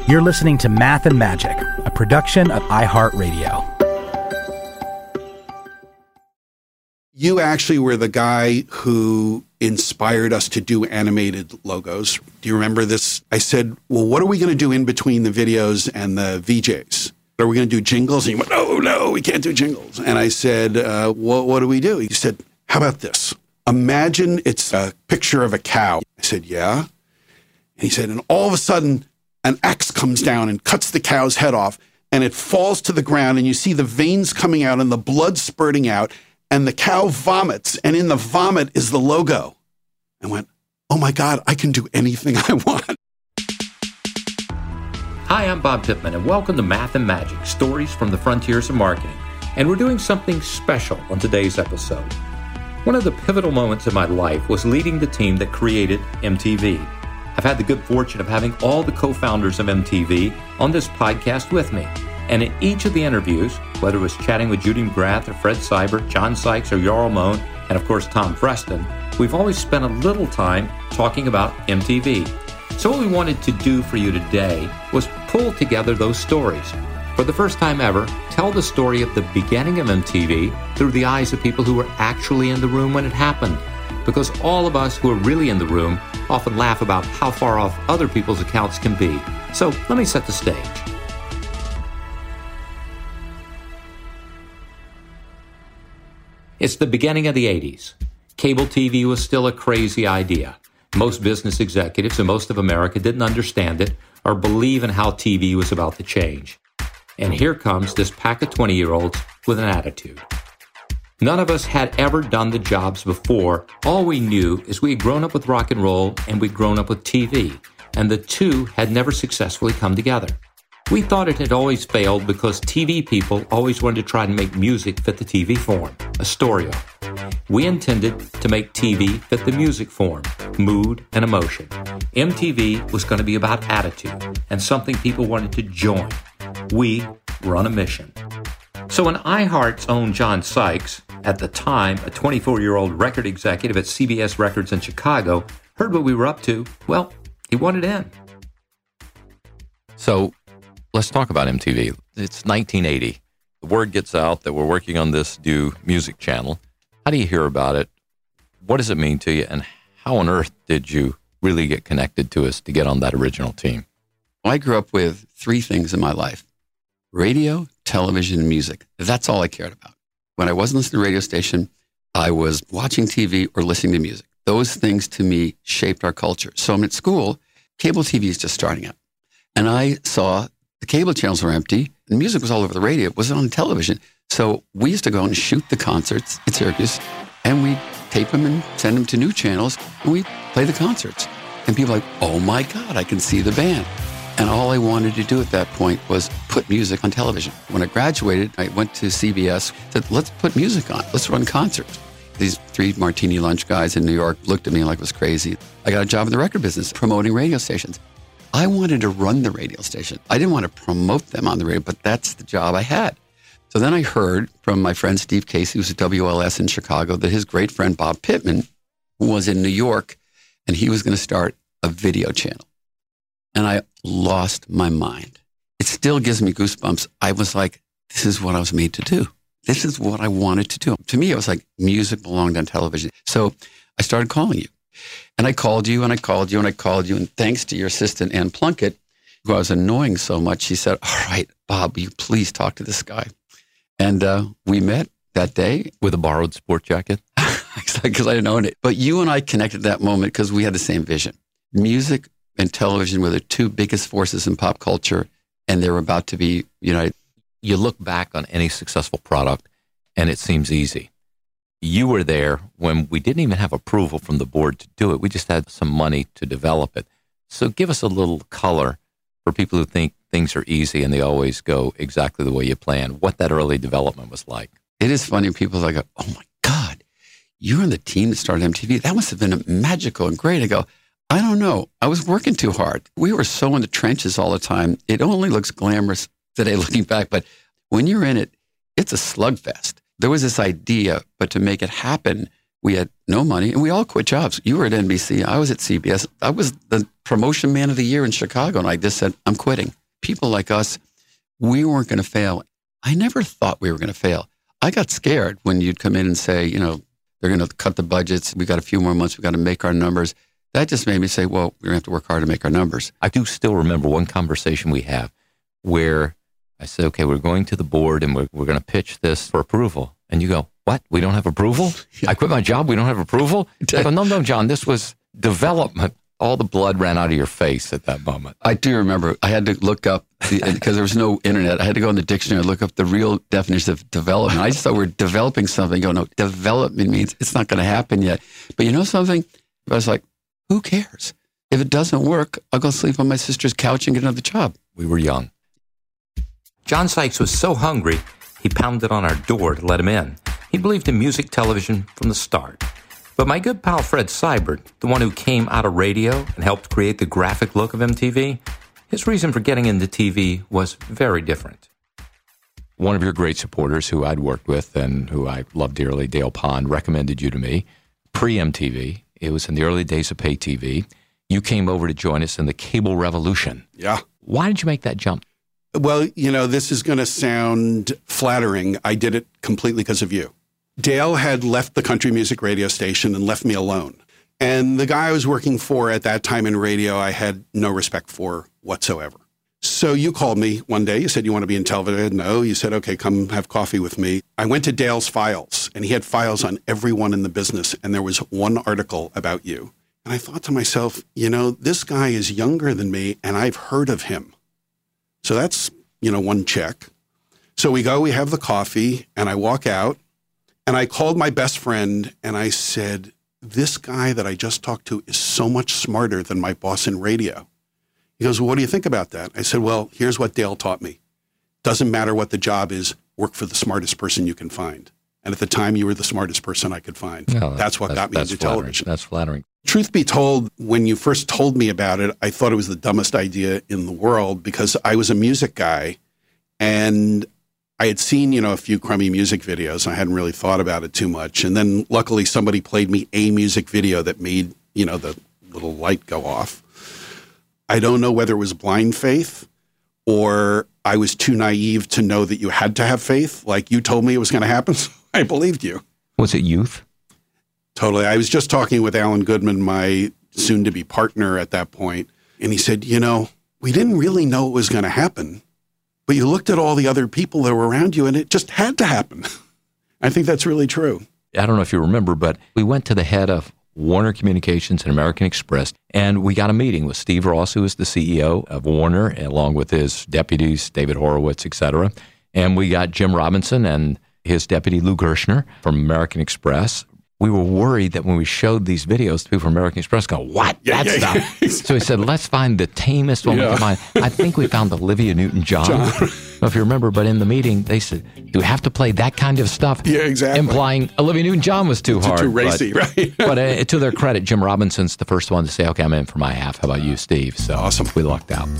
You're listening to Math and Magic, a production of iHeartRadio. You actually were the guy who inspired us to do animated logos. Do you remember this? I said, well, what are we going to do in between the videos and the VJs? Are we going to do jingles? And you went, oh, no, we can't do jingles. And I said, what do we do? He said, how about this? Imagine it's a picture of a cow. I said, yeah. And he said, and all of a sudden, an axe comes down and cuts the cow's head off, and it falls to the ground, and you see the veins coming out and the blood spurting out, and the cow vomits, and in the vomit is the logo. I went, oh my God, I can do anything I want. Hi, I'm Bob Pittman, and welcome to Math and Magic, Stories from the Frontiers of Marketing. And we're doing something special on today's episode. One of the pivotal moments in my life was leading the team that created MTV. I've had the good fortune of having all the co-founders of MTV on this podcast with me. And in each of the interviews, whether it was chatting with Judy McGrath or Fred Seibert, John Sykes or Jarl Mohn, and of course Tom Preston, we've always spent a little time talking about MTV. So what we wanted to do for you today was pull together those stories. For the first time ever, tell the story of the beginning of MTV through the eyes of people who were actually in the room when it happened. Because all of us who are really in the room often laugh about how far off other people's accounts can be. So let me set the stage. It's the beginning of the 80s. Cable TV was still a crazy idea. Most business executives and most of America didn't understand it or believe in how TV was about to change. And here comes this pack of 20-year-olds with an attitude. None of us had ever done the jobs before. All we knew is we had grown up with rock and roll and we'd grown up with TV, and the two had never successfully come together. We thought it had always failed because TV people always wanted to try and make music fit the TV form, a story arc. We intended to make TV fit the music form, mood and emotion. MTV was going to be about attitude and something people wanted to join. We were on a mission. So when iHeart's own John Sykes, at the time a 24-year-old record executive at CBS Records in Chicago, heard what we were up to, well, he wanted in. So let's talk about MTV. It's 1980. The word gets out that we're working on this new music channel. How do you hear about it? What does it mean to you? And how on earth did you really get connected to us to get on that original team? I grew up with three things in my life: radio, television, and music. That's all I cared about. When I wasn't listening to the radio station, I was watching TV or listening to music. Those things to me shaped our culture. So I'm at school, cable TV is just starting up. And I saw the cable channels were empty, and music was all over the radio. It wasn't on television. So we used to go and shoot the concerts at Syracuse, and we'd tape them and send them to new channels, and we'd play the concerts. And people were like, oh my God, I can see the band. And all I wanted to do at that point was put music on television. When I graduated, I went to CBS, said, let's put music on. Let's run concerts. These three martini lunch guys in New York looked at me like I was crazy. I got a job in the record business, promoting radio stations. I wanted to run the radio station. I didn't want to promote them on the radio, but that's the job I had. So then I heard from my friend Steve Casey, who's at WLS in Chicago, that his great friend Bob Pittman was in New York, and he was going to start a video channel. And I lost my mind. It still gives me goosebumps. I was like, this is what I was made to do. This is what I wanted to do. To me, it was like music belonged on television. So I started calling you. And I called you, and I called you, and I called you. And thanks to your assistant, Ann Plunkett, who I was annoying so much, she said, all right, Bob, will you please talk to this guy? And we met that day. With a borrowed sport jacket? Because I didn't own it. But you and I connected that moment because we had the same vision. Music and television were the two biggest forces in pop culture, and they were about to be united. You look back on any successful product, and it seems easy. You were there when we didn't even have approval from the board to do it. We just had some money to develop it. So give us a little color for people who think things are easy and they always go exactly the way you plan, what that early development was like. It is funny. People are like, oh my God, you're on the team that started MTV. That must have been magical and great. I go, I don't know. I was working too hard. We were so in the trenches all the time. It only looks glamorous today looking back, but when you're in it, it's a slugfest. There was this idea, but to make it happen, we had no money, and we all quit jobs. You were at NBC. I was at CBS. I was the promotion man of the year in Chicago, and I just said, I'm quitting. people like us, we weren't going to fail. I never thought we were going to fail. I got scared when you'd come in and say, you know, they're going to cut the budgets. We got a few more months. We got to make our numbers. That just made me say, well, we're going to have to work hard to make our numbers. I do still remember one conversation we have where I said, okay, we're going to the board and we're going to pitch this for approval. And you go, what? We don't have approval? I quit my job. We don't have approval? I go, no, John, this was development. All the blood ran out of your face at that moment. I do remember I had to look up, because there was no internet, I had to go in the dictionary and look up the real definition of development. I just thought we're developing something. No, development means it's not going to happen yet. But you know something? I was like, who cares? If it doesn't work, I'll go sleep on my sister's couch and get another job. We were young. John Sykes was so hungry, he pounded on our door to let him in. He believed in music television from the start. But my good pal Fred Seibert, the one who came out of radio and helped create the graphic look of MTV, his reason for getting into TV was very different. One of your great supporters who I'd worked with and who I love dearly, Dale Pond, recommended you to me. Pre-MTV, it was in the early days of pay TV. You came over to join us in the cable revolution. Yeah. Why did you make that jump? Well, you know, this is going to sound flattering. I did it completely because of you. Dale had left the country music radio station and left me alone. And the guy I was working for at that time in radio, I had no respect for whatsoever. So you called me one day. You said, you want to be in television? No. You said, okay, come have coffee with me. I went to Dale's files, and he had files on everyone in the business. And there was one article about you. And I thought to myself, you know, this guy is younger than me, and I've heard of him. So that's, you know, one check. So we go, we have the coffee, and I walk out, and I called my best friend, and I said, this guy that I just talked to is so much smarter than my boss in radio. He goes, well, what do you think about that? I said, well, here's what Dale taught me. Doesn't matter what the job is, work for the smartest person you can find. And at the time, you were the smartest person I could find. No, that's what got me into television. That's flattering. Truth be told, when you first told me about it, I thought it was the dumbest idea in the world because I was a music guy and I had seen, you know, a few crummy music videos. I hadn't really thought about it too much. And then luckily somebody played me a music video that made, you know, the little light go off. I don't know whether it was blind faith or I was too naive to know that you had to have faith. Like you told me it was going to happen. So I believed you. Was it youth? Totally. I was just talking with Alan Goodman, my soon-to-be partner at that point, and he said, you know, we didn't really know it was going to happen, but you looked at all the other people that were around you, and it just had to happen. I think that's really true. I don't know if you remember, but we went to the head of Warner Communications and American Express, and we got a meeting with Steve Ross, who is the CEO of Warner, along with his deputies, David Horowitz, et cetera. And we got Jim Robinson and his deputy, Lou Gershner, from American Express. We were worried that when we showed these videos, people from American Express go, what? That stuff? So he said, let's find the tamest one we can find. I think we found Olivia Newton-John. I don't know if you remember, but in the meeting, they said, do we have to play that kind of stuff? Yeah, exactly. Implying Olivia Newton-John was too hard. Too racy, right? But to their credit, Jim Robinson's the first one to say, okay, I'm in for my half. How about you, Steve? So awesome. We lucked out.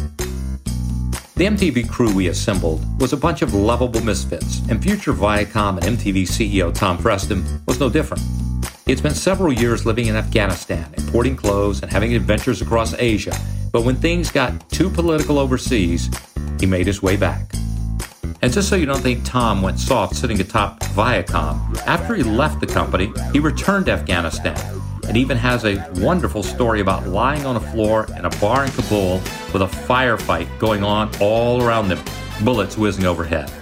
The MTV crew we assembled was a bunch of lovable misfits, and future Viacom and MTV CEO Tom Preston was no different. He had spent several years living in Afghanistan, importing clothes and having adventures across Asia, but when things got too political overseas, he made his way back. And just so you don't think Tom went soft sitting atop Viacom, after he left the company, he returned to Afghanistan and even has a wonderful story about lying on a floor in a bar in Kabul with a firefight going on all around them, bullets whizzing overhead.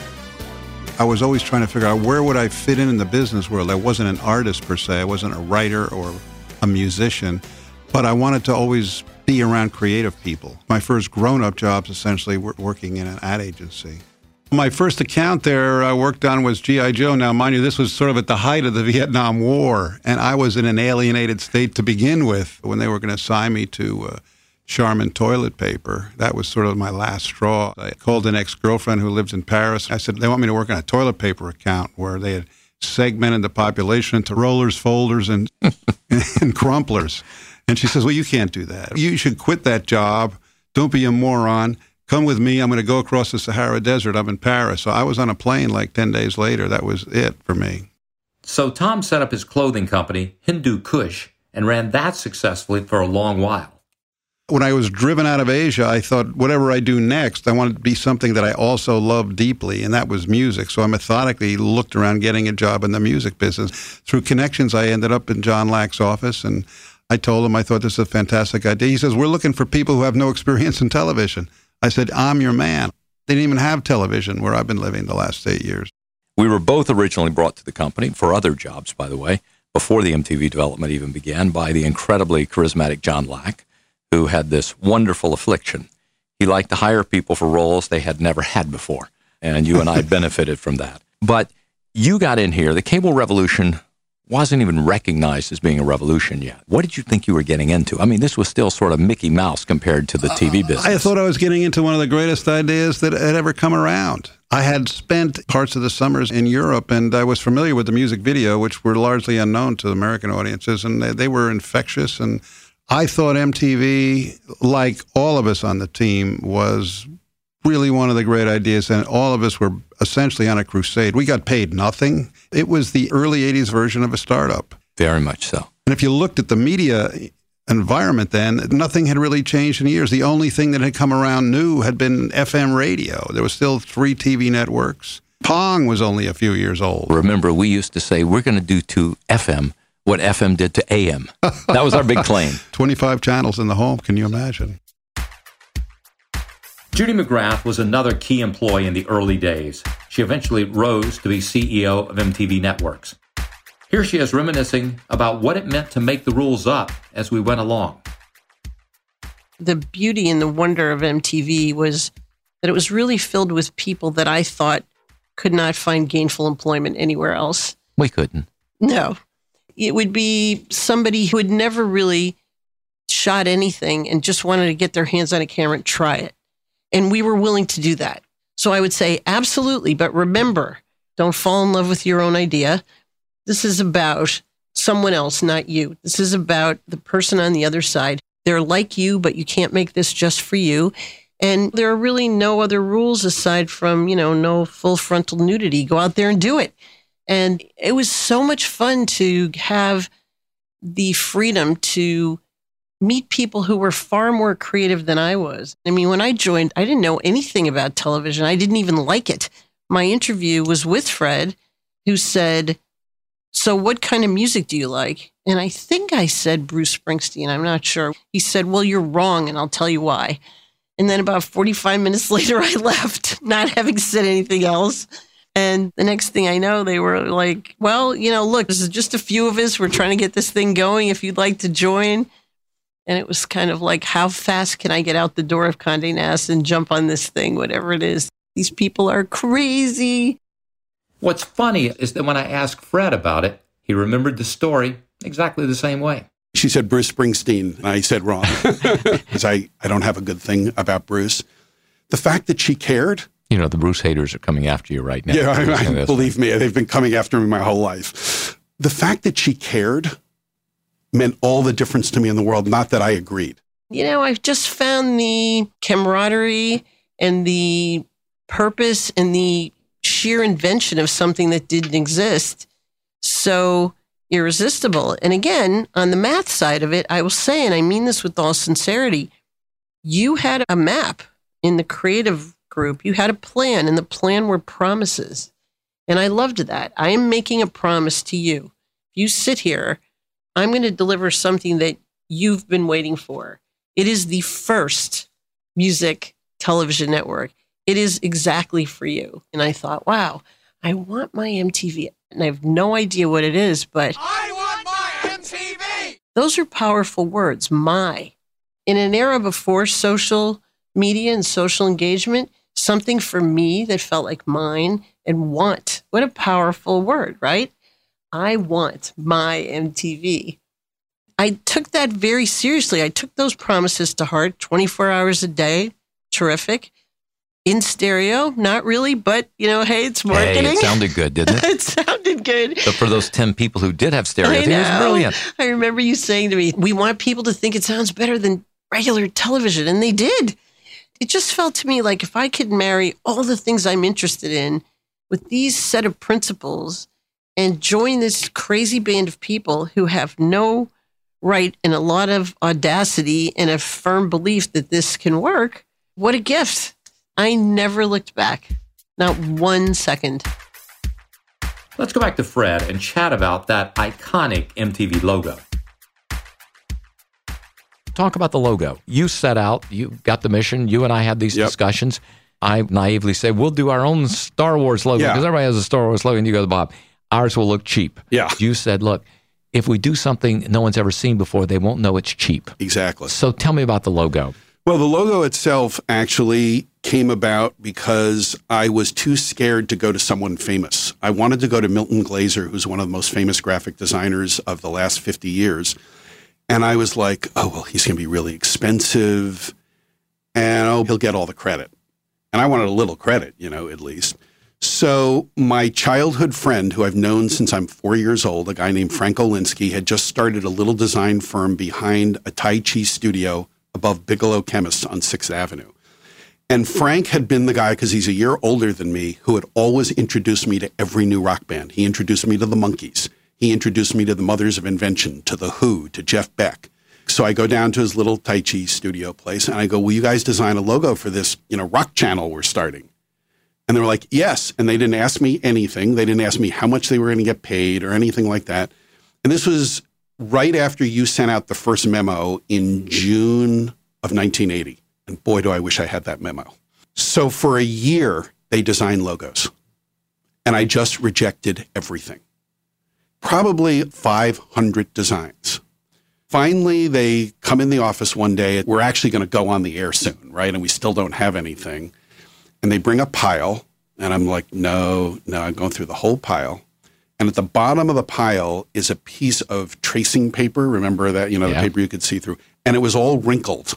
I was always trying to figure out where would I fit in the business world. I wasn't an artist per se. I wasn't a writer or a musician, but I wanted to always be around creative people. My first grown-up jobs essentially were working in an ad agency. My first account there I worked on was G.I. Joe. Now, mind you, this was sort of at the height of the Vietnam War, and I was in an alienated state to begin with when they were going to assign me to Charmin toilet paper. That was sort of my last straw. I called an ex-girlfriend who lives in Paris. I said, they want me to work on a toilet paper account where they had segmented the population into rollers, folders, and and crumplers. And she says, well, you can't do that. You should quit that job. Don't be a moron. Come with me. I'm going to go across the Sahara Desert. I'm in Paris. So I was on a plane like 10 days later. That was it for me. So Tom set up his clothing company, Hindu Kush, and ran that successfully for a long while. When I was driven out of Asia, I thought whatever I do next, I wanted to be something that I also love deeply, and that was music. So I methodically looked around getting a job in the music business. Through connections, I ended up in John Lack's office, and I told him I thought this is a fantastic idea. He says, we're looking for people who have no experience in television. I said, I'm your man. They didn't even have television where I've been living the last 8 years. We were both originally brought to the company for other jobs, by the way, before the MTV development even began, by the incredibly charismatic John Lack, who had this wonderful affliction. He liked to hire people for roles they had never had before, and you and I benefited from that. But you got in here, the cable revolution wasn't even recognized as being a revolution yet. What did you think you were getting into? I mean, this was still sort of Mickey Mouse compared to the TV business. I thought I was getting into one of the greatest ideas that had ever come around. I had spent parts of the summers in Europe, and I was familiar with the music video, which were largely unknown to American audiences, and they were infectious. And I thought MTV, like all of us on the team, was really one of the great ideas, and all of us were essentially on a crusade. We got paid nothing. It was the early 80s version of a startup. Very much so. And if you looked at the media environment then, nothing had really changed in years. The only thing that had come around new had been FM radio. There was still 3 TV networks. Pong was only a few years old. Remember, we used to say, we're going to do to FM what FM did to AM. That was our big claim. 25 channels in the home. Can you imagine? Judy McGrath was another key employee in the early days. She eventually rose to be CEO of MTV Networks. Here she is reminiscing about what it meant to make the rules up as we went along. The beauty and the wonder of MTV was that it was really filled with people that I thought could not find gainful employment anywhere else. We couldn't. No. It would be somebody who had never really shot anything and just wanted to get their hands on a camera and try it. And we were willing to do that. So I would say, absolutely. But remember, don't fall in love with your own idea. This is about someone else, not you. This is about the person on the other side. They're like you, but you can't make this just for you. And there are really no other rules aside from, no full frontal nudity. Go out there and do it. And it was so much fun to have the freedom to meet people who were far more creative than I was. I mean, when I joined, I didn't know anything about television. I didn't even like it. My interview was with Fred, who said, so what kind of music do you like? And I think I said Bruce Springsteen. I'm not sure. He said, well, you're wrong, and I'll tell you why. And then about 45 minutes later, I left, not having said anything else. And the next thing I know, they were like, well, look, this is just a few of us. We're trying to get this thing going if you'd like to join. And it was kind of like, how fast can I get out the door of Condé Nast and jump on this thing, whatever it is? These people are crazy. What's funny is that when I asked Fred about it, he remembered the story exactly the same way. She said Bruce Springsteen, and I said wrong, because I don't have a good thing about Bruce. The fact that she cared. The Bruce haters are coming after you right now. Yeah, believe me, they've been coming after me my whole life. The fact that she cared meant all the difference to me in the world, not that I agreed. I've just found the camaraderie and the purpose and the sheer invention of something that didn't exist so irresistible. And again, on the math side of it, I will say, and I mean this with all sincerity, you had a map in the creative group. You had a plan, and the plan were promises. And I loved that. I am making a promise to you. If you sit here, I'm going to deliver something that you've been waiting for. It is the first music television network. It is exactly for you. And I thought, wow, I want my MTV. And I have no idea what it is, but I want my MTV! Those are powerful words, my. In an era before social media and social engagement, something for me that felt like mine and want. What a powerful word, right? I want my MTV. I took that very seriously. I took those promises to heart, 24 hours a day. Terrific. In stereo, not really, but, hey, it's marketing. Hey, it sounded good, didn't it? It sounded good. But for those 10 people who did have stereo, I think it was brilliant. I remember you saying to me, we want people to think it sounds better than regular television, and they did. It just felt to me like if I could marry all the things I'm interested in with these set of principles and join this crazy band of people who have no right, and a lot of audacity and a firm belief that this can work, what a gift. I never looked back. Not 1 second. Let's go back to Fred and chat about that iconic MTV logo. Talk about the logo. You set out, you got the mission, you and I had these discussions. I naively say, we'll do our own Star Wars logo because everybody has a Star Wars logo. And you go, Bob, ours will look cheap. Yeah. You said, look, if we do something no one's ever seen before, they won't know it's cheap. Exactly. So tell me about the logo. Well, the logo itself actually came about because I was too scared to go to someone famous. I wanted to go to Milton Glaser, who's one of the most famous graphic designers of the last 50 years. And I was like, oh, well, he's going to be really expensive and he'll get all the credit. And I wanted a little credit, at least. So my childhood friend, who I've known since I'm 4 years old, a guy named Frank Olinsky, had just started a little design firm behind a Tai Chi studio above Bigelow Chemists on 6th Avenue. And Frank had been the guy, because he's a year older than me, who had always introduced me to every new rock band. He introduced me to the Monkees. He introduced me to the Mothers of Invention, to The Who, to Jeff Beck. So I go down to his little Tai Chi studio place and I go, will you guys design a logo for this, rock channel we're starting? And they were like, yes. And they didn't ask me anything. They didn't ask me how much they were going to get paid or anything like that. And this was right after you sent out the first memo in June of 1980. And boy, do I wish I had that memo. So for a year, they designed logos. And I just rejected everything. Probably 500 designs. Finally, they come in the office one day. We're actually going to go on the air soon, right? And we still don't have anything. And they bring a pile. And I'm like, no, I'm going through the whole pile. And at the bottom of the pile is a piece of tracing paper. Remember that, the paper you could see through. And it was all wrinkled.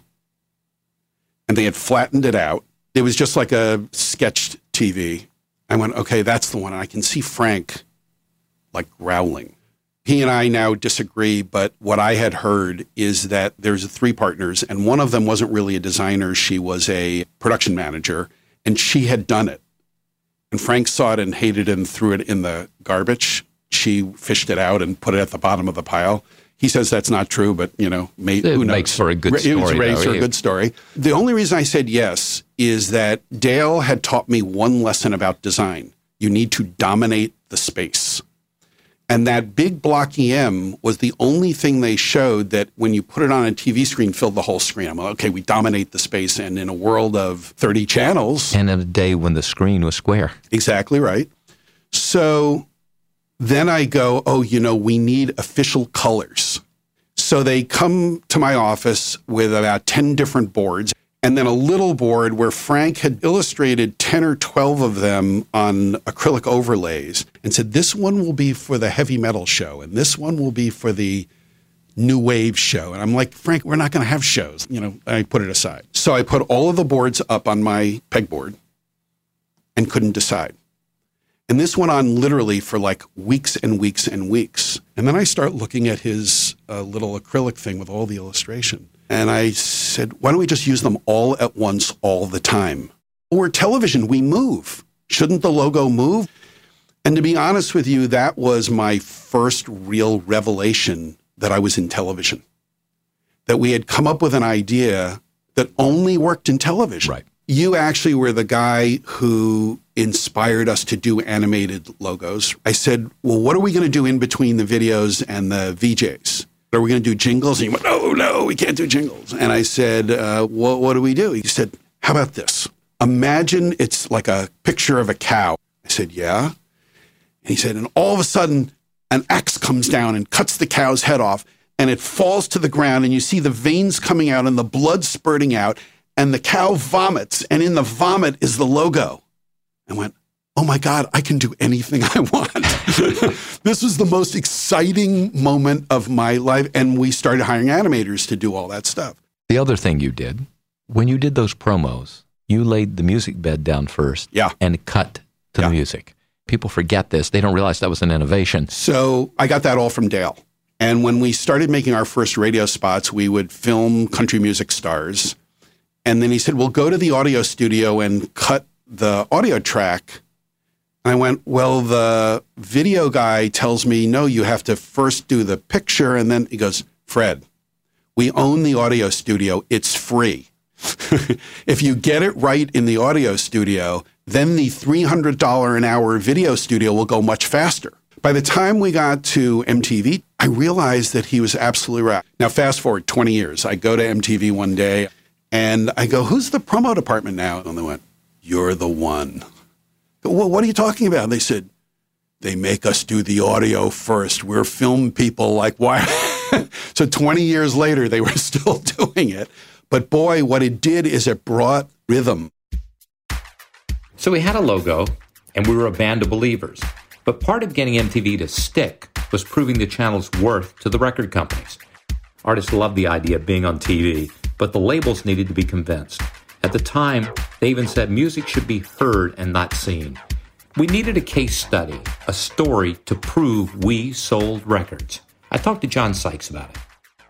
And they had flattened it out. It was just like a sketched TV. I went, okay, that's the one. And I can see Frank like growling. He and I now disagree, but what I had heard is that there's 3 partners, and one of them wasn't really a designer. She was a production manager, and she had done it. And Frank saw it and hated it and threw it in the garbage. She fished it out and put it at the bottom of the pile. He says that's not true, but, who knows? It makes for a good story. It makes for a good story. The only reason I said yes is that Dale had taught me one lesson about design. You need to dominate the space. And that big block EM was the only thing they showed that when you put it on a TV screen, filled the whole screen. I'm like, okay, we dominate the space. And in a world of 30 channels. And in a day when the screen was square. Exactly right. So then I go, we need official colors. So they come to my office with about 10 different boards. And then a little board where Frank had illustrated 10 or 12 of them on acrylic overlays and said, this one will be for the heavy metal show, and this one will be for the new wave show. And I'm like, Frank, we're not going to have shows. I put it aside. So I put all of the boards up on my pegboard and couldn't decide. And this went on literally for like weeks and weeks and weeks. And then I start looking at his little acrylic thing with all the illustration. And I said, why don't we just use them all at once all the time? We're television, we move. Shouldn't the logo move? And to be honest with you, that was my first real revelation that I was in television. That we had come up with an idea that only worked in television. Right. You actually were the guy who inspired us to do animated logos. I said, well, what are we going to do in between the videos and the VJs? Are we going to do jingles? And he went, oh, no, we can't do jingles. And I said, what do we do? He said, how about this? Imagine it's like a picture of a cow. I said, yeah. And he said, and all of a sudden, an axe comes down and cuts the cow's head off, and it falls to the ground, and you see the veins coming out and the blood spurting out, and the cow vomits, and in the vomit is the logo. I went, oh my God, I can do anything I want. This was the most exciting moment of my life. And we started hiring animators to do all that stuff. The other thing you did, when you did those promos, you laid the music bed down first and cut to the music. People forget this. They don't realize that was an innovation. So I got that all from Dale. And when we started making our first radio spots, we would film country music stars. And then he said, well, go to the audio studio and cut the audio track. And I went, well, the video guy tells me, no, you have to first do the picture. And then he goes, Fred, we own the audio studio. It's free. If you get it right in the audio studio, then the $300 an hour video studio will go much faster. By the time we got to MTV, I realized that he was absolutely right. Now, fast forward 20 years. I go to MTV one day and I go, who's the promo department now? And they went, you're the one. I go, well, what are you talking about? And they said, they make us do the audio first. We're film people. Like, why? So 20 years later, they were still doing it. But boy, what it did is it brought rhythm. So we had a logo, and we were a band of believers. But part of getting MTV to stick was proving the channel's worth to the record companies. Artists loved the idea of being on TV, but the labels needed to be convinced. At the time, they even said music should be heard and not seen. We needed a case study, a story to prove we sold records. I talked to John Sykes about it.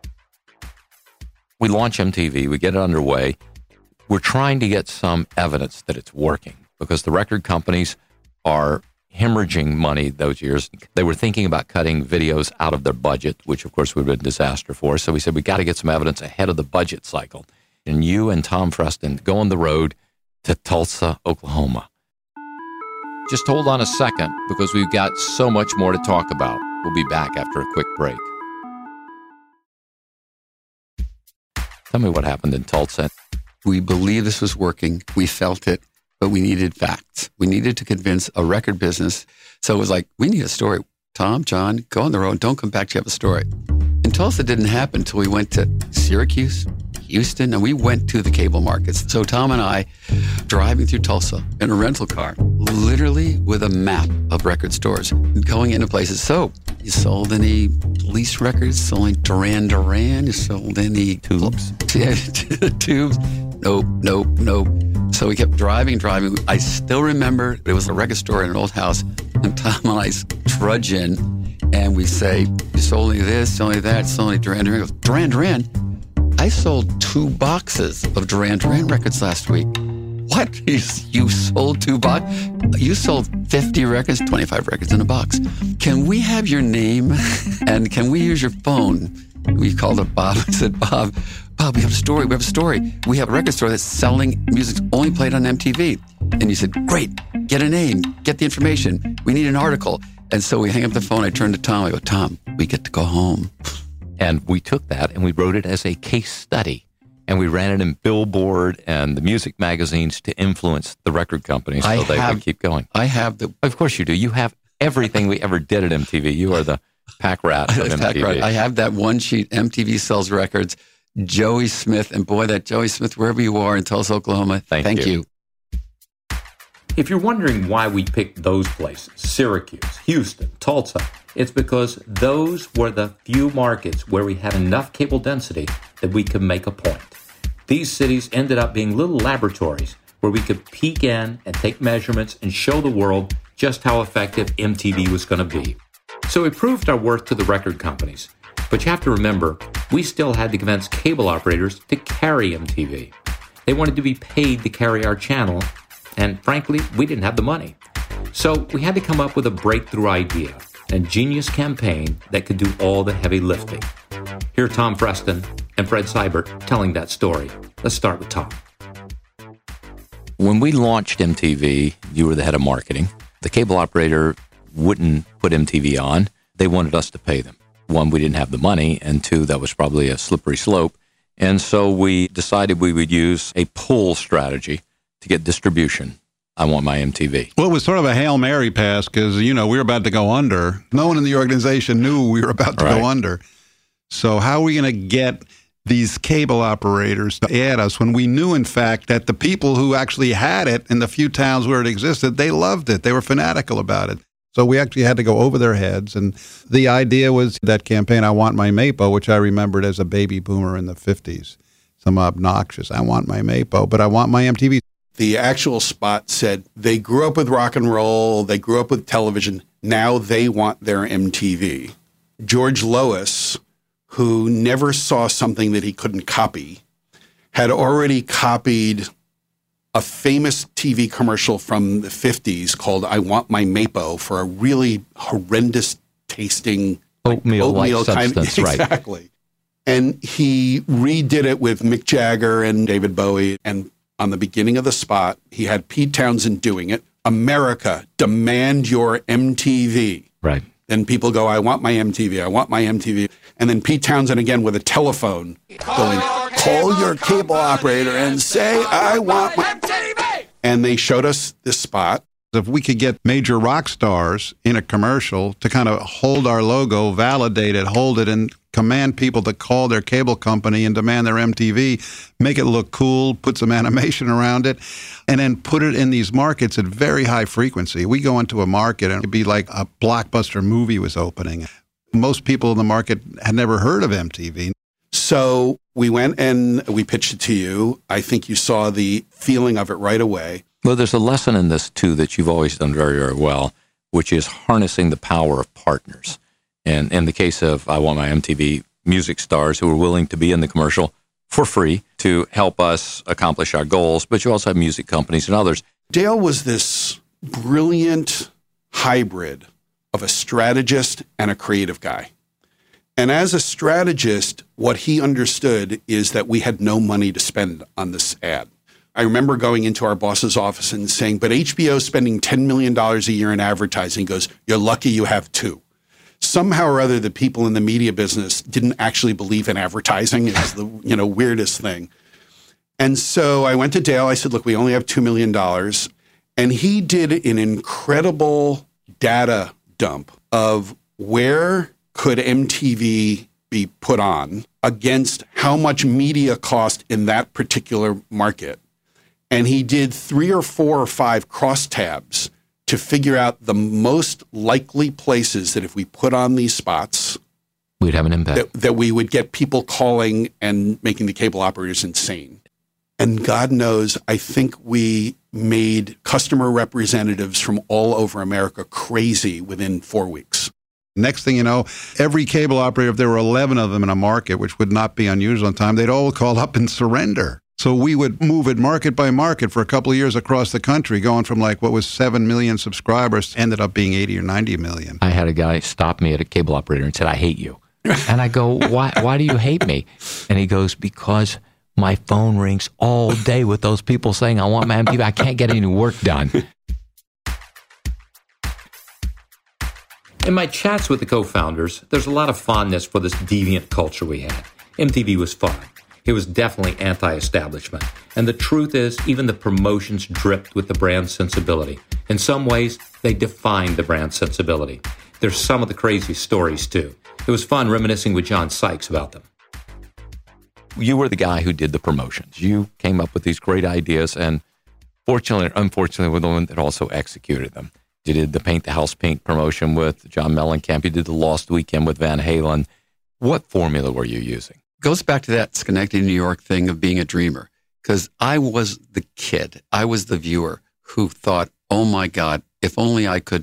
We launch MTV, we get it underway. We're trying to get some evidence that it's working because the record companies are hemorrhaging money those years. They were thinking about cutting videos out of their budget, which of course would have been a disaster for us. So we said, we got to get some evidence ahead of the budget cycle. And you and Tom Freston go on the road to Tulsa, Oklahoma. Just hold on a second because we've got so much more to talk about. We'll be back after a quick break. Tell me what happened in Tulsa. We believed this was working. We felt it, but we needed facts. We needed to convince a record business. So it was like, we need a story. Tom, John, go on the road. Don't come back till you have a story. And Tulsa didn't happen until we went to Syracuse, Houston, and we went to the cable markets. So Tom and I, driving through Tulsa in a rental car, literally with a map of record stores, going into places. So you sold any Police records? Sold any Duran Duran? You sold any Tubes? Yeah, Tubes? Nope. So we kept driving. I still remember it was a record store in an old house, and Tom and I trudge in, and we say, you sold any this, sold any that, sold any Duran Duran? He goes, Duran Duran? I sold 2 boxes of Duran Duran records last week. What? You sold 2 boxes? You sold 50 records, 25 records in a box. Can we have your name and can we use your phone? We called up Bob and said, Bob, we have a story. We have a record store that's selling music only played on MTV. And he said, great, get a name, get the information. We need an article. And so we hang up the phone. I turn to Tom. I go, Tom, we get to go home. And we took that and we wrote it as a case study. And we ran it in Billboard and the music magazines to influence the record companies so they would keep going. I have the... Of course you do. You have everything we ever did at MTV. You are the pack rat of MTV. I have that one sheet, MTV Sells Records, Joey Smith. And boy, that Joey Smith, wherever you are in Tulsa, Oklahoma, thank you. If you're wondering why we picked those places, Syracuse, Houston, Tulsa, it's because those were the few markets where we had enough cable density that we could make a point. These cities ended up being little laboratories where we could peek in and take measurements and show the world just how effective MTV was going to be. So we proved our worth to the record companies. But you have to remember, we still had to convince cable operators to carry MTV. They wanted to be paid to carry our channel, and frankly, we didn't have the money. So we had to come up with a breakthrough idea, a genius campaign that could do all the heavy lifting. Here are Tom Freston and Fred Seibert telling that story. Let's start with Tom. When we launched MTV, you were the head of marketing. The cable operator wouldn't put MTV on. They wanted us to pay them. 1, we didn't have the money, and 2, that was probably a slippery slope. And so we decided we would use a pull strategy to get distribution. I want my MTV. Well, it was sort of a Hail Mary pass because, we were about to go under. No one in the organization knew we were about to go under. So how are we going to get these cable operators to add us when we knew, in fact, that the people who actually had it in the few towns where it existed, they loved it. They were fanatical about it. So we actually had to go over their heads. And the idea was that campaign, I Want My Mapo, which I remembered as a baby boomer in the 50s. Some obnoxious, I want my Mapo, but I want my MTV. The actual spot said they grew up with rock and roll, they grew up with television, now they want their MTV. George Lois, who never saw something that he couldn't copy, had already copied a famous TV commercial from the 50s called I Want My Mapo for a really horrendous tasting oatmeal-like substance, right. Exactly. And he redid it with Mick Jagger and David Bowie. And on the beginning of the spot, he had Pete Townsend doing it. America, demand your MTV. Right. Then people go, I want my MTV. I want my MTV. And then Pete Townsend again with a telephone going, call your cable operator and say, I want my MTV! And they showed us this spot. If we could get major rock stars in a commercial to kind of hold our logo, validate it, hold it, and command people to call their cable company and demand their MTV, make it look cool, put some animation around it, and then put it in these markets at very high frequency. We go into a market and it'd be like a blockbuster movie was opening. Most people in the market had never heard of MTV. So we went and we pitched it to you. I think you saw the feeling of it right away. Well, there's a lesson in this, too, that you've always done very, very well, which is harnessing the power of partners. And in the case of I Want My MTV, music stars who are willing to be in the commercial for free to help us accomplish our goals, but you also have music companies and others. Dale was this brilliant hybrid of a strategist and a creative guy. And as a strategist, what he understood is that we had no money to spend on this ad. I remember going into our boss's office and saying, but HBO is spending $10 million a year in advertising. He goes, you're lucky you have two. Somehow or other, the people in the media business didn't actually believe in advertising. It's the weirdest thing. And so I went to Dale. I said, look, we only have $2 million. And he did an incredible data dump of where could MTV be put on against how much media cost in that particular market. And he did 3 or 4 or 5 crosstabs to figure out the most likely places that if we put on these spots, we'd have an impact. That we would get people calling and making the cable operators insane. And God knows, I think we made customer representatives from all over America crazy within 4 weeks. Next thing you know, every cable operator, if there were 11 of them in a market, which would not be unusual in time, they'd all call up and surrender. So we would move it market by market for a couple of years across the country, going from like what was 7 million subscribers, ended up being 80 or 90 million. I had a guy stop me at a cable operator and said, I hate you. And I go, why do you hate me? And he goes, because my phone rings all day with those people saying, I want my MTV. I can't get any work done. In my chats with the co-founders, there's a lot of fondness for this deviant culture we had. MTV was fun. It was definitely anti-establishment. And the truth is, even the promotions dripped with the brand sensibility. In some ways, they defined the brand sensibility. There's some of the craziest stories, too. It was fun reminiscing with John Sykes about them. You were the guy who did the promotions. You came up with these great ideas, and fortunately or unfortunately, were the one that also executed them. You did the Paint the House Pink promotion with John Mellencamp. You did the Lost Weekend with Van Halen. What formula were you using? Goes back to that Schenectady, New York thing of being a dreamer. Because I was the kid, I was the viewer who thought, oh my God, if only I could ...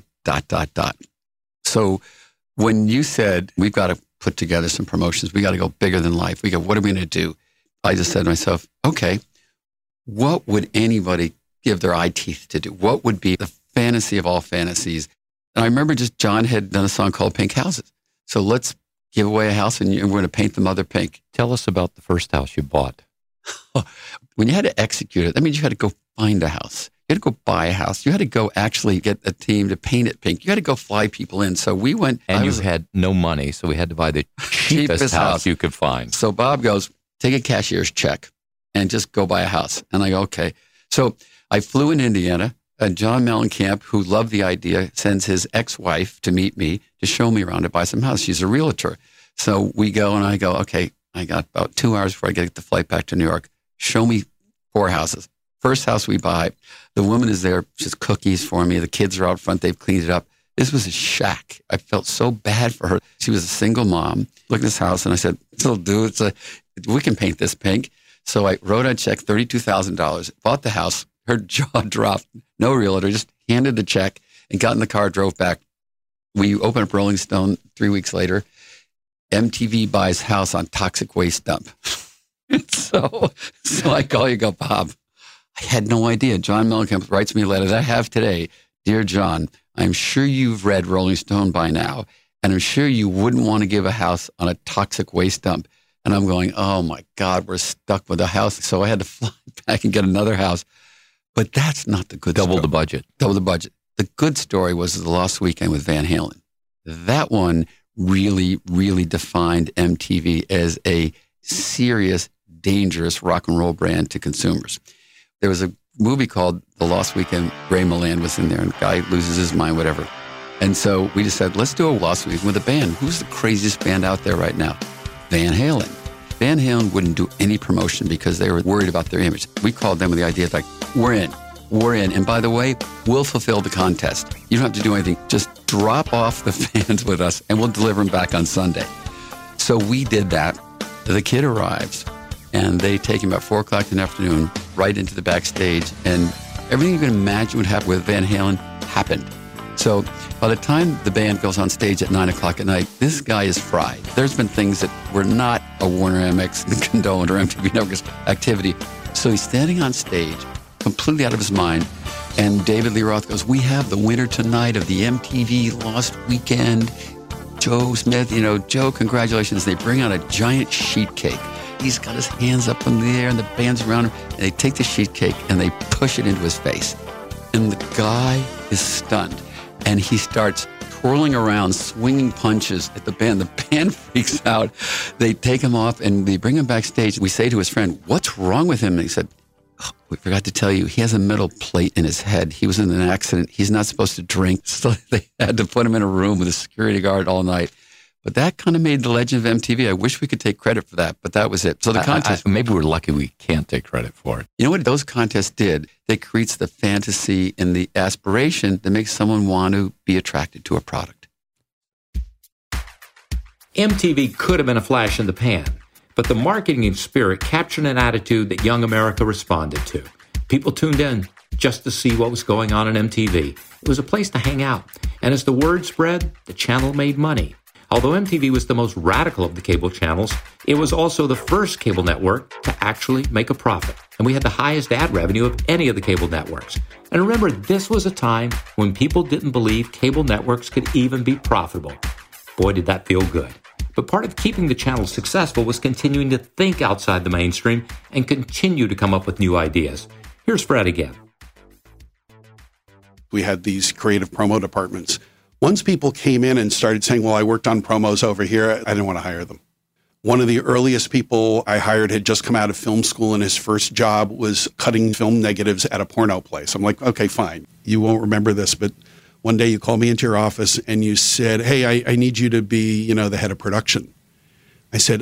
So when you said, we've got to put together some promotions, we got to go bigger than life, what are we going to do? I just said to myself, okay, what would anybody give their eye teeth to do? What would be the fantasy of all fantasies? And I remember John had done a song called Pink Houses. So let's give away a house and we're going to paint the mother pink. Tell us about the first house you bought. When you had to execute it, that means you had to go find a house. You had to go buy a house. You had to go actually get a team to paint it pink. You had to go fly people in. So we went. And you had no money, so we had to buy the cheapest house you could find. So Bob goes, take a cashier's check and just go buy a house. And I go, okay. So I flew in Indiana. And John Mellencamp, who loved the idea, sends his ex-wife to meet me to show me around to buy some house. She's a realtor. So we go and I go, okay, I got about 2 hours before I get the flight back to New York. Show me 4 houses. First house we buy, the woman is there. She's cookies for me. The kids are out front. They've cleaned it up. This was a shack. I felt so bad for her. She was a single mom. Look at this house. And I said, it'll do. We can paint this pink. So I wrote a check, $32,000, bought the house. Her jaw dropped. No realtor, just handed the check and got in the car, drove back. We opened up Rolling Stone 3 weeks later. MTV buys house on toxic waste dump. so I call you, go, Bob, I had no idea. John Mellencamp writes me a letter that I have today. Dear John, I'm sure you've read Rolling Stone by now, and I'm sure you wouldn't want to give a house on a toxic waste dump. And I'm going, oh my God, we're stuck with a house. So I had to fly back and get another house. But that's not the good story. Double the budget. Double the budget. The good story was The Lost Weekend with Van Halen. That one really, really defined MTV as a serious, dangerous rock and roll brand to consumers. There was a movie called The Lost Weekend. Ray Milland was in there, and the guy loses his mind, whatever. And so we just said, let's do a Lost Weekend with a band. Who's the craziest band out there right now? Van Halen. Van Halen wouldn't do any promotion because they were worried about their image. We called them with the idea of like, we're in. And by the way, we'll fulfill the contest. You don't have to do anything. Just drop off the fans with us and we'll deliver them back on Sunday. So we did that. The kid arrives and they take him about 4 o'clock in the afternoon right into the backstage, and everything you can imagine would happen with Van Halen happened. So by the time the band goes on stage at 9 o'clock at night, this guy is fried. There's been things that were not a Warner MX condoned or MTV Networks activity. So he's standing on stage, completely out of his mind, and David Lee Roth goes, we have the winner tonight of the MTV Lost Weekend, Joe Smith. Joe, congratulations. They bring out a giant sheet cake. He's got his hands up in the air and the band's around him, and they take the sheet cake and they push it into his face. And the guy is stunned. And he starts twirling around, swinging punches at the band. The band freaks out. They take him off and they bring him backstage. We say to his friend, what's wrong with him? And he said, oh, we forgot to tell you, he has a metal plate in his head. He was in an accident. He's not supposed to drink. So they had to put him in a room with a security guard all night. But that kind of made the legend of MTV. I wish we could take credit for that, but that was it. So the contest... maybe we're lucky we can't take credit for it. You know what those contests did? They creates the fantasy and the aspiration that makes someone want to be attracted to a product. MTV could have been a flash in the pan, but the marketing spirit captured an attitude that young America responded to. People tuned in just to see what was going on MTV. It was a place to hang out. And as the word spread, the channel made money. Although MTV was the most radical of the cable channels, it was also the first cable network to actually make a profit. And we had the highest ad revenue of any of the cable networks. And remember, this was a time when people didn't believe cable networks could even be profitable. Boy, did that feel good. But part of keeping the channel successful was continuing to think outside the mainstream and continue to come up with new ideas. Here's Fred again. We had these creative promo departments. Once people came in and started saying, well, I worked on promos over here, I didn't want to hire them. One of the earliest people I hired had just come out of film school, and his first job was cutting film negatives at a porno place. I'm like, okay, fine. You won't remember this, but one day you called me into your office and you said, hey, I need you to be, the head of production. I said,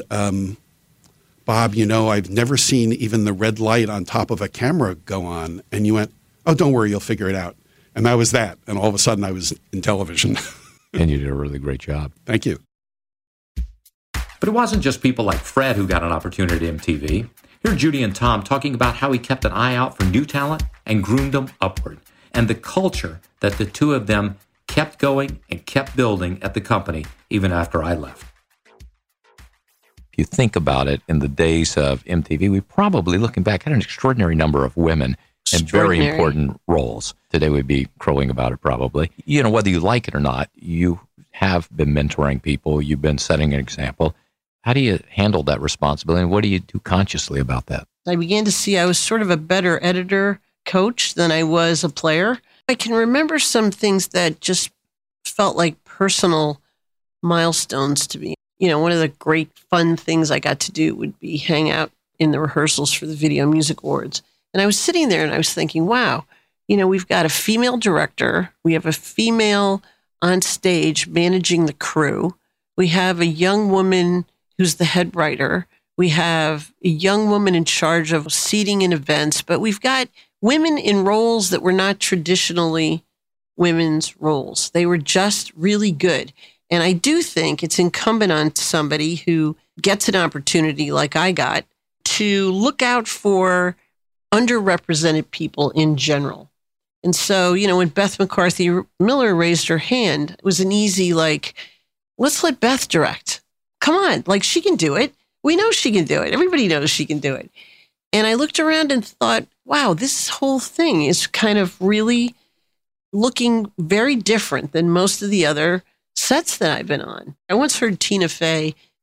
Bob, I've never seen even the red light on top of a camera go on. And you went, oh, don't worry, you'll figure it out. And that was that. And all of a sudden I was in television. And you did a really great job. Thank you. But it wasn't just people like Fred who got an opportunity at MTV. Here are Judy and Tom talking about how he kept an eye out for new talent and groomed them upward, and the culture that the two of them kept going and kept building at the company even after I left. If you think about it, in the days of MTV, we probably, looking back, had an extraordinary number of women in very important roles. Today we'd be crowing about it probably. Whether you like it or not, you have been mentoring people. You've been setting an example. How do you handle that responsibility, and what do you do consciously about that? I began to see I was sort of a better editor coach than I was a player. I can remember some things that just felt like personal milestones to me. One of the great fun things I got to do would be hang out in the rehearsals for the Video Music Awards. And I was sitting there and I was thinking, wow, we've got a female director. We have a female on stage managing the crew. We have a young woman who's the head writer. We have a young woman in charge of seating in events, but we've got women in roles that were not traditionally women's roles. They were just really good. And I do think it's incumbent on somebody who gets an opportunity like I got to look out for underrepresented people in general. And so, when Beth McCarthy Miller raised her hand, it was an easy, let's let Beth direct. Come on, she can do it. We know she can do it. Everybody knows she can do it. And I looked around and thought, wow, this whole thing is kind of really looking very different than most of the other sets that I've been on. I once heard Tina Fey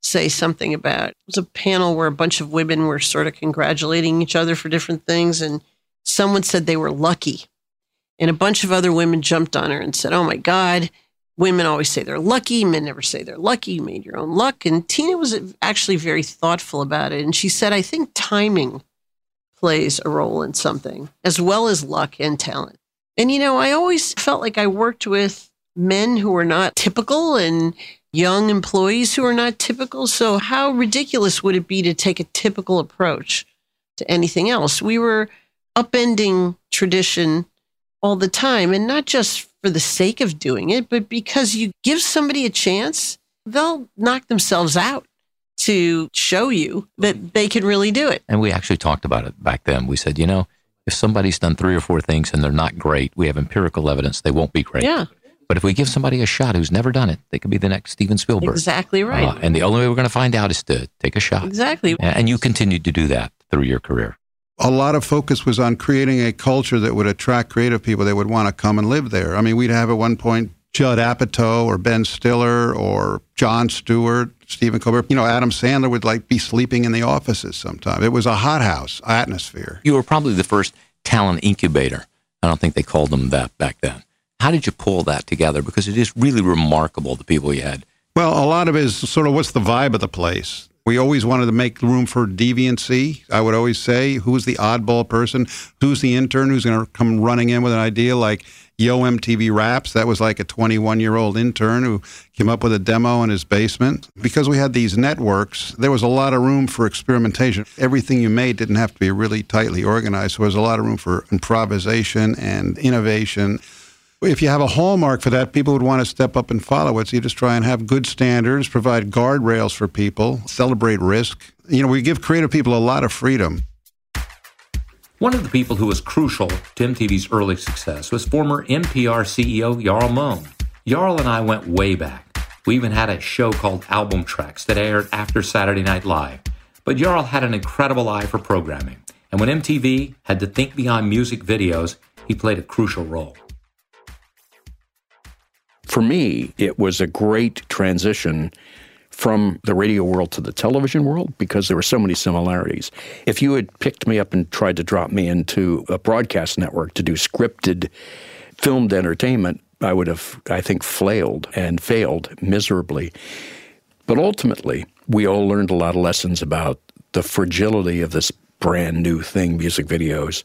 say something about, it was a panel where a bunch of women were sort of congratulating each other for different things. And someone said they were lucky. And a bunch of other women jumped on her and said, oh my God, women always say they're lucky. Men never say they're lucky. You made your own luck. And Tina was actually very thoughtful about it. And she said, I think timing plays a role in something as well as luck and talent. And, I always felt like I worked with men who were not typical and young employees who are not typical. So how ridiculous would it be to take a typical approach to anything else? We were upending tradition all the time, and not just for the sake of doing it, but because you give somebody a chance, they'll knock themselves out to show you that they can really do it. And we actually talked about it back then. We said, if somebody's done 3 or 4 things and they're not great, we have empirical evidence they won't be great. Yeah. But if we give somebody a shot who's never done it, they could be the next Steven Spielberg. Exactly right. And the only way we're going to find out is to take a shot. Exactly. And you continued to do that through your career. A lot of focus was on creating a culture that would attract creative people that would want to come and live there. I mean, we'd have at one point Judd Apatow or Ben Stiller or Jon Stewart, Stephen Colbert. Adam Sandler would be sleeping in the offices sometimes. It was a hothouse atmosphere. You were probably the first talent incubator. I don't think they called them that back then. How did you pull that together? Because it is really remarkable, the people you had. Well, a lot of it is sort of what's the vibe of the place. We always wanted to make room for deviancy. I would always say, who's the oddball person? Who's the intern who's going to come running in with an idea like Yo MTV Raps? That was like a 21-year-old intern who came up with a demo in his basement. Because we had these networks, there was a lot of room for experimentation. Everything you made didn't have to be really tightly organized. So there was a lot of room for improvisation and innovation. If you have a hallmark for that, people would want to step up and follow it. So you just try and have good standards, provide guardrails for people, celebrate risk. We give creative people a lot of freedom. One of the people who was crucial to MTV's early success was former NPR CEO Jarl Mohn. Jarl and I went way back. We even had a show called Album Tracks that aired after Saturday Night Live. But Jarl had an incredible eye for programming. And when MTV had to think beyond music videos, he played a crucial role. For me, it was a great transition from the radio world to the television world because there were so many similarities. If you had picked me up and tried to drop me into a broadcast network to do scripted, filmed entertainment, I would have, I think, flailed and failed miserably. But ultimately, we all learned a lot of lessons about the fragility of this brand new thing, music videos.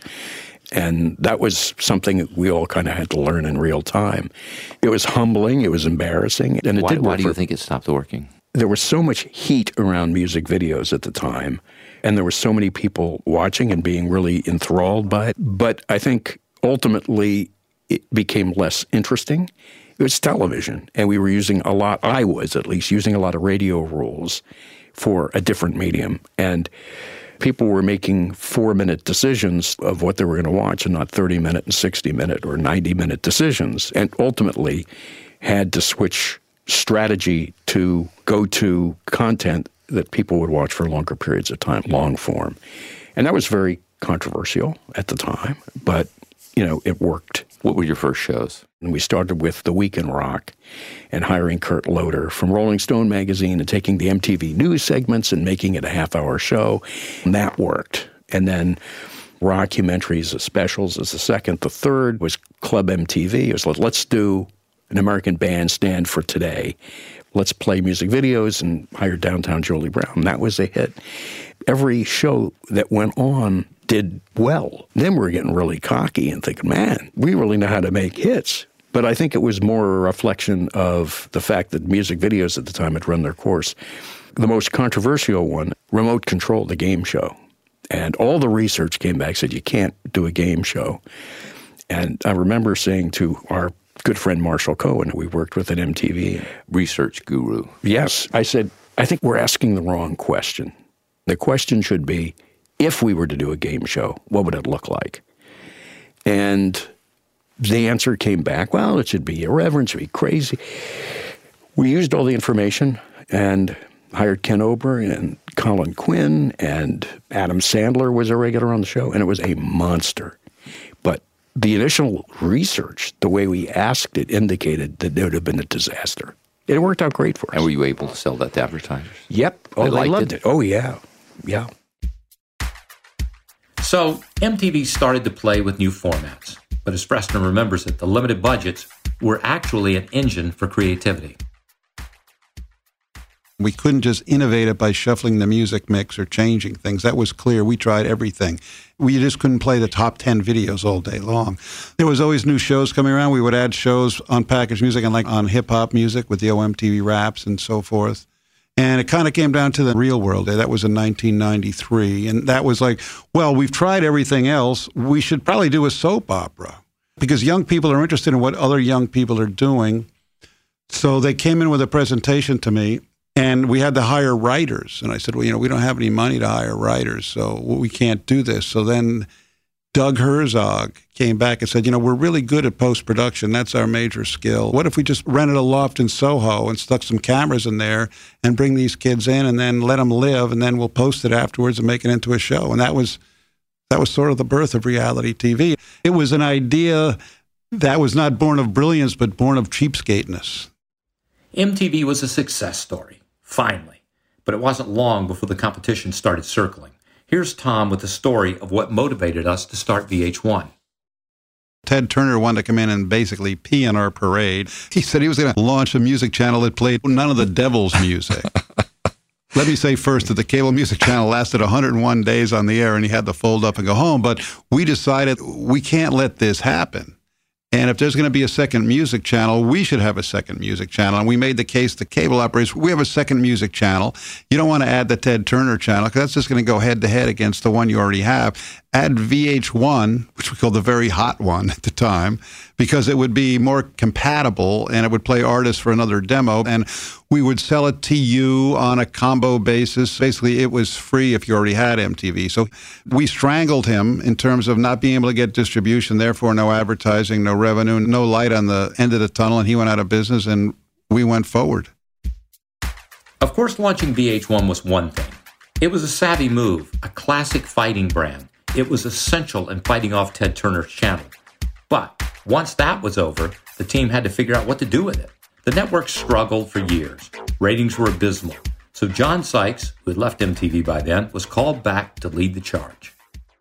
And that was something that we all kind of had to learn in real time. It was humbling. It was embarrassing. And Why do you think it stopped working? There was so much heat around music videos at the time. And there were so many people watching and being really enthralled by it. But I think ultimately it became less interesting. It was television. And we were using I was at least using a lot of radio rules for a different medium. And people were making 4-minute decisions of what they were going to watch and not 30-minute and 60-minute or 90-minute decisions, and ultimately had to switch strategy to go to content that people would watch for longer periods of time, long form. And that was very controversial at the time, but, it worked. What were your first shows? And we started with The Week in Rock and hiring Kurt Loder from Rolling Stone magazine and taking the MTV News segments and making it a half-hour show. And that worked. And then rockumentaries, specials as the second. The third was Club MTV. It was like, let's do an American Bandstand for today. Let's play music videos, and hired Downtown Jolie Brown. That was a hit. Every show that went on did well. Then we're getting really cocky and thinking, man, we really know how to make hits. But I think it was more a reflection of the fact that music videos at the time had run their course. The most controversial one, Remote Control, the game show. And all the research came back, said you can't do a game show. And I remember saying to our good friend Marshall Cohen, who we worked with at MTV. Research guru. Yes. I said, I think we're asking the wrong question. The question should be, if we were to do a game show, what would it look like? And the answer came back, well, it should be irreverent, it should be crazy. We used all the information and hired Ken Ober and Colin Quinn, and Adam Sandler was a regular on the show, and it was a monster. But the initial research, the way we asked it, indicated that it would have been a disaster. It worked out great for us. And were you able to sell that to advertisers? Yep. Oh, They they liked loved it? it. Oh, yeah. Yeah. So MTV started to play with new formats. But as Preston remembers it, the limited budgets were actually an engine for creativity. We couldn't just innovate it by shuffling the music mix or changing things. That was clear. We tried everything. We just couldn't play the top 10 videos all day long. There was always new shows coming around. We would add shows on packaged music and like on hip-hop music with the OMTV Raps and so forth. And it kind of came down to the Real World Day. That was in 1993. And that was like, well, we've tried everything else. We should probably do a soap opera because young people are interested in what other young people are doing. So they came in with a presentation to me. And we had to hire writers. And I said, well, we don't have any money to hire writers, so we can't do this. So then Doug Herzog came back and said, we're really good at post-production. That's our major skill. What if we just rented a loft in Soho and stuck some cameras in there and bring these kids in and then let them live, and then we'll post it afterwards and make it into a show? And that was sort of the birth of reality TV. It was an idea that was not born of brilliance, but born of cheapskateness. MTV was a success story, finally. But it wasn't long before the competition started circling. Here's Tom with the story of what motivated us to start VH1. Ted Turner wanted to come in and basically pee on our parade. He said he was going to launch a music channel that played none of the devil's music. Let me say first that the cable music channel lasted 101 days on the air and he had to fold up and go home. But we decided we can't let this happen. And if there's going to be a second music channel, we should have a second music channel. And we made the case to cable operators, we have a second music channel. You don't want to add the Ted Turner channel because that's just going to go head-to-head against the one you already have. Add VH1, which we called the very hot one at the time, because it would be more compatible and it would play artists for another demo. And we would sell it to you on a combo basis. Basically, it was free if you already had MTV. So we strangled him in terms of not being able to get distribution, therefore no advertising, no revenue, no light on the end of the tunnel, and he went out of business and we went forward. Of course, launching VH1 was one thing. It was a savvy move, a classic fighting brand. It was essential in fighting off Ted Turner's channel. But once that was over, the team had to figure out what to do with it. The network struggled for years. Ratings were abysmal. So John Sykes, who had left MTV by then, was called back to lead the charge.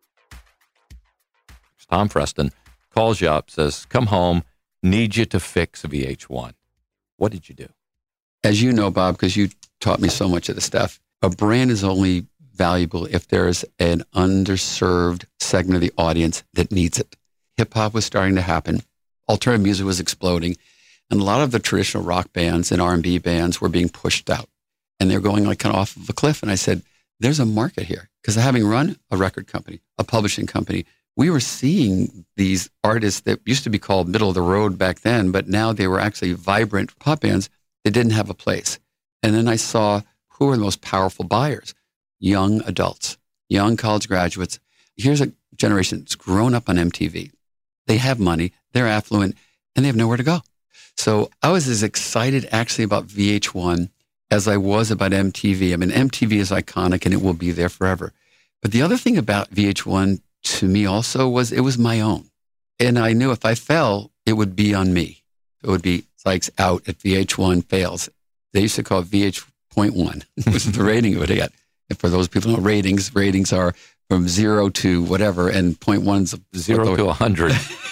Tom Preston calls you up, says, come home, need you to fix VH1. What did you do? As you know, Bob, because you taught me so much of the stuff, a brand is only valuable if there's an underserved segment of the audience that needs it. Hip-hop was starting to happen. Alternative music was exploding. And a lot of the traditional rock bands and R&B bands were being pushed out. And they're going like kind of off of a cliff. And I said, there's a market here. Because having run a record company, a publishing company, we were seeing these artists that used to be called middle of the road back then, but now they were actually vibrant pop bands that didn't have a place. And then I saw who are the most powerful buyers? Young adults, young college graduates. Here's a generation that's grown up on MTV. They have money, they're affluent, and they have nowhere to go. So I was as excited actually about VH1 as I was about MTV. I mean, MTV is iconic and it will be there forever. But the other thing about VH1 to me also was it was my own. And I knew if I fell, it would be on me. It would be Sykes out if VH1 fails. They used to call it VH.1, which is the rating it would get. And for those people who know ratings are from 0 to whatever, and 0.1's 0 to 100.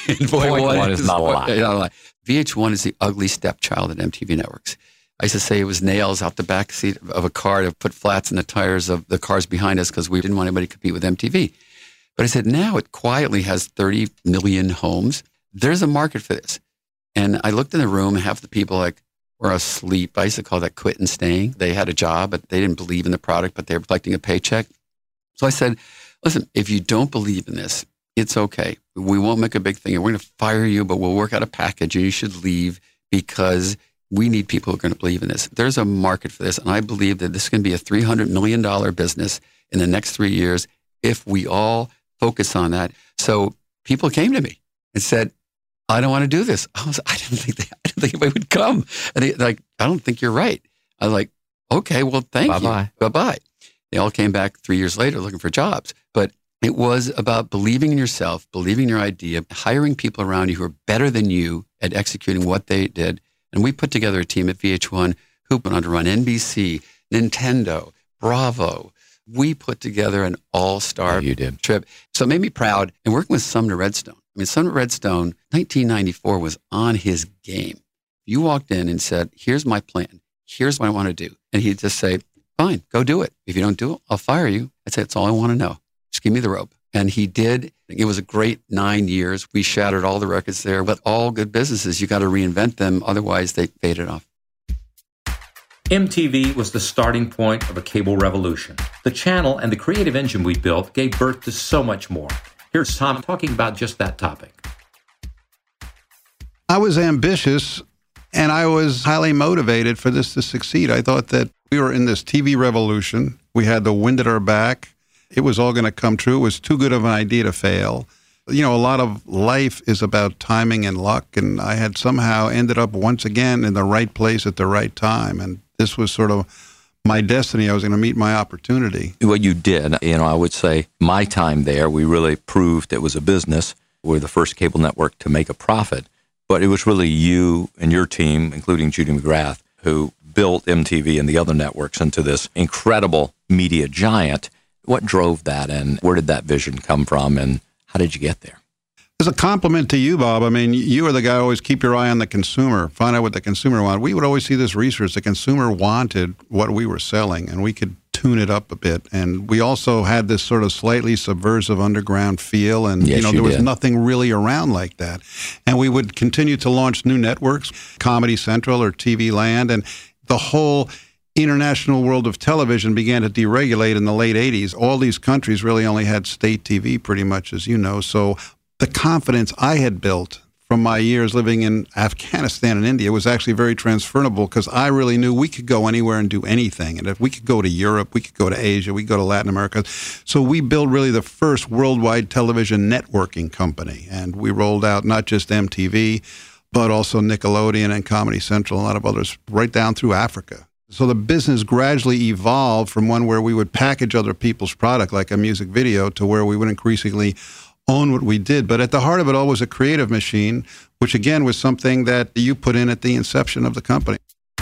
0.1 is not a lot. VH1 is the ugly stepchild at MTV Networks. I used to say it was nails out the back seat of a car to put flats in the tires of the cars behind us because we didn't want anybody to compete with MTV. But I said, now it quietly has 30 million homes. There's a market for this. And I looked in the room, half the people were asleep. I used to call that quit and staying. They had a job, but they didn't believe in the product, but they were collecting a paycheck. So I said, listen, if you don't believe in this, it's okay. We won't make a big thing. We're going to fire you, but we'll work out a package and you should leave because we need people who are going to believe in this. There's a market for this. And I believe that this is going to be a $300 million business in the next 3 years if we all focus on that. So people came to me and said, I don't want to do this. I didn't think anybody would come. And I don't think you're right. I was like, okay, well, thank you. Bye-bye. They all came back 3 years later looking for jobs. But it was about believing in yourself, believing in your idea, hiring people around you who are better than you at executing what they did, And we put together a team at VH1 who went on to run NBC, Nintendo, Bravo. We put together an all-star trip. So it made me proud. And working with Sumner Redstone. I mean, Sumner Redstone, 1994, was on his game. You walked in and said, here's my plan. Here's what I want to do. And he'd just say, fine, go do it. If you don't do it, I'll fire you. I'd say, that's all I want to know. Just give me the rope. And he did. It was a great 9 years. We shattered all the records there. But all good businesses, you got to reinvent them. Otherwise, they faded off. MTV was the starting point of a cable revolution. The channel and the creative engine we built gave birth to so much more. Here's Tom talking about just that topic. I was ambitious and I was highly motivated for this to succeed. I thought that we were in this TV revolution. We had the wind at our back. It was all going to come true. It was too good of an idea to fail. You know, a lot of life is about timing and luck, and I had somehow ended up once again in the right place at the right time, and this was sort of my destiny. I was going to meet my opportunity. Well, you did. You know, I would say my time there, we really proved it was a business. We're the first cable network to make a profit, but it was really you and your team, including Judy McGrath, who built MTV and the other networks into this incredible media giant. What drove that, and where did that vision come from, and how did you get there? As a compliment to you, Bob, I mean, you are the guy who always keep your eye on the consumer, find out what the consumer wanted. We would always see this research. The consumer wanted what we were selling, and we could tune it up a bit. And we also had this sort of slightly subversive underground feel, and yes, there was nothing really around like that. And we would continue to launch new networks, Comedy Central or TV Land, and the whole international world of television began to deregulate in the late 80s. All these countries really only had state TV pretty much, as you know. So the confidence I had built from my years living in Afghanistan and India was actually very transferable because I really knew we could go anywhere and do anything. And if we could go to Europe, we could go to Asia, we could go to Latin America. So we built really the first worldwide television networking company. And we rolled out not just MTV, but also Nickelodeon and Comedy Central, and a lot of others, right down through Africa. So the business gradually evolved from one where we would package other people's product like a music video to where we would increasingly own what we did. But at the heart of it all was a creative machine, which again was something that you put in at the inception of the company.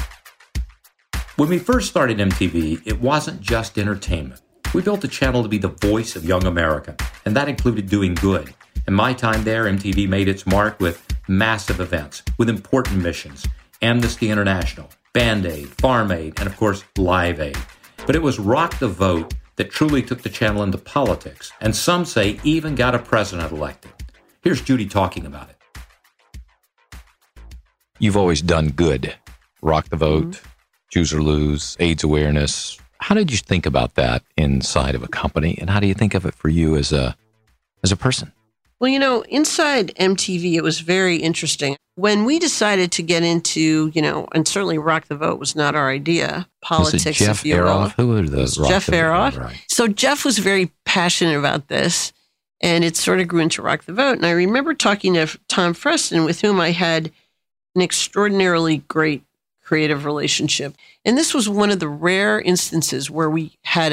When we first started MTV, it wasn't just entertainment. We built the channel to be the voice of young America, and that included doing good. In my time there, MTV made its mark with massive events, with important missions, Amnesty International, Band-Aid, Farm Aid, and of course, Live Aid. But it was Rock the Vote that truly took the channel into politics, and some say even got a president elected. Here's Judy talking about it. You've always done good. Rock the Vote, Choose or Lose, AIDS awareness. How did you think about that inside of a company, and how do you think of it for you as a person? Well, inside MTV, it was very interesting. When we decided to get into, and certainly Rock the Vote was not our idea, politics, was it Jeff if you will. Aroff? Who were the Jeff Aroff. Right. So Jeff was very passionate about this, and it sort of grew into Rock the Vote. And I remember talking to Tom Freston, with whom I had an extraordinarily great creative relationship. And this was one of the rare instances where we had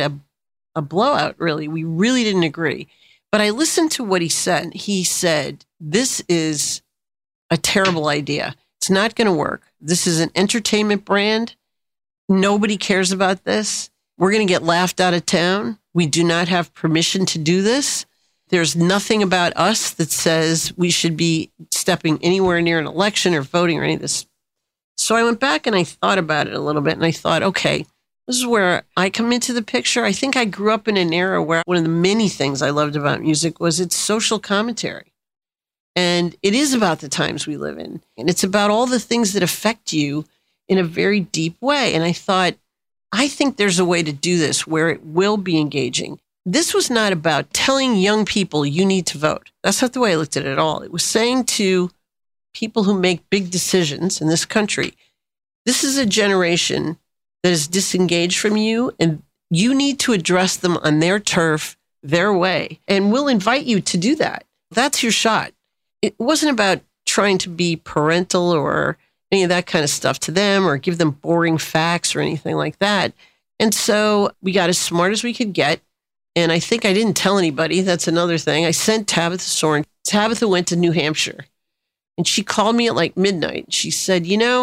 a blowout, really. We really didn't agree. But I listened to what he said. He said, this is a terrible idea. It's not going to work. This is an entertainment brand. Nobody cares about this. We're going to get laughed out of town. We do not have permission to do this. There's nothing about us that says we should be stepping anywhere near an election or voting or any of this. So I went back and I thought about it a little bit, and I thought, okay, this is where I come into the picture. I think I grew up in an era where one of the many things I loved about music was its social commentary. And it is about the times we live in. And it's about all the things that affect you in a very deep way. And I thought, I think there's a way to do this where it will be engaging. This was not about telling young people you need to vote. That's not the way I looked at it at all. It was saying to people who make big decisions in this country, this is a generation that is disengaged from you, and you need to address them on their turf, their way, and we'll invite you to do that. That's your shot. It wasn't about trying to be parental or any of that kind of stuff to them or give them boring facts or anything like that. And so we got as smart as we could get. And I think I didn't tell anybody. That's another thing. I sent Tabitha Soren. Tabitha went to New Hampshire, and she called me at like midnight. She said,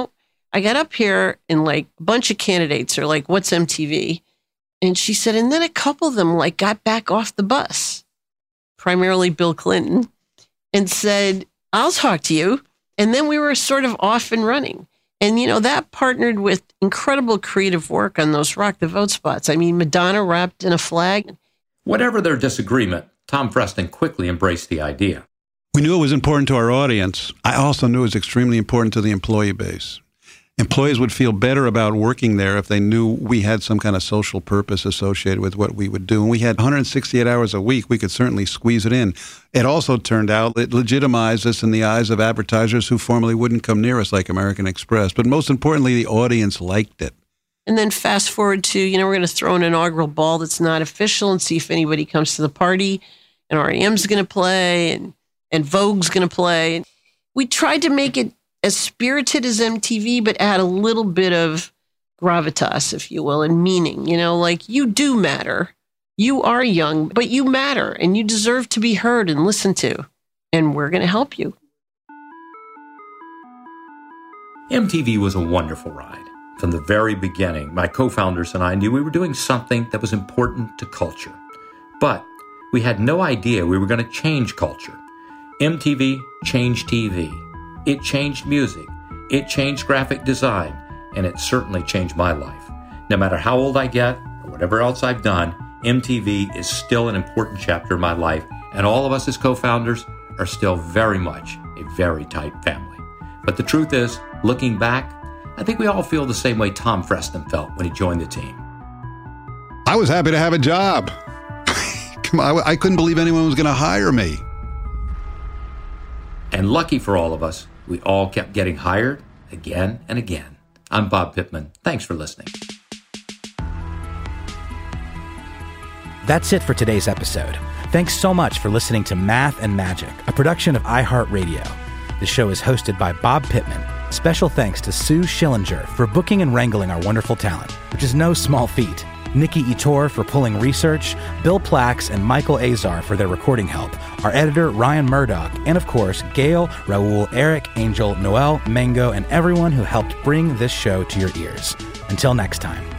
I got up here and like a bunch of candidates are like, what's MTV? And she said, and then a couple of them like got back off the bus, primarily Bill Clinton, and said, I'll talk to you. And then we were sort of off and running. And, you know, that partnered with incredible creative work on those Rock the Vote spots. I mean, Madonna wrapped in a flag. Whatever their disagreement, Tom Freston quickly embraced the idea. We knew it was important to our audience. I also knew it was extremely important to the employee base. Employees would feel better about working there if they knew we had some kind of social purpose associated with what we would do. And we had 168 hours a week. We could certainly squeeze it in. It also turned out it legitimized us in the eyes of advertisers who formerly wouldn't come near us, like American Express. But most importantly, the audience liked it. And then fast forward to, you know, we're going to throw an inaugural ball that's not official and see if anybody comes to the party. And R.E.M's going to play and Vogue's going to play. We tried to make it as spirited as MTV, but add a little bit of gravitas, if you will, and meaning. You know, like, you do matter. You are young, but you matter, and you deserve to be heard and listened to. And we're going to help you. MTV was a wonderful ride. From the very beginning, my co-founders and I knew we were doing something that was important to culture. But we had no idea we were going to change culture. MTV changed TV. It changed music, it changed graphic design, and it certainly changed my life. No matter how old I get or whatever else I've done, MTV is still an important chapter of my life, and all of us as co-founders are still very much a very tight family. But the truth is, looking back, I think we all feel the same way Tom Freston felt when he joined the team. I was happy to have a job. Come on, I couldn't believe anyone was going to hire me. And lucky for all of us, we all kept getting hired again and again. I'm Bob Pittman. Thanks for listening. That's it for today's episode. Thanks so much for listening to Math and Magic, a production of iHeartRadio. The show is hosted by Bob Pittman. Special thanks to Sue Schillinger for booking and wrangling our wonderful talent, which is no small feat. Nikki Ettore for pulling research, Bill Plax and Michael Azar for their recording help, our editor Ryan Murdoch, and of course, Gail, Raul, Eric, Angel, Noel, Mango, and everyone who helped bring this show to your ears. Until next time.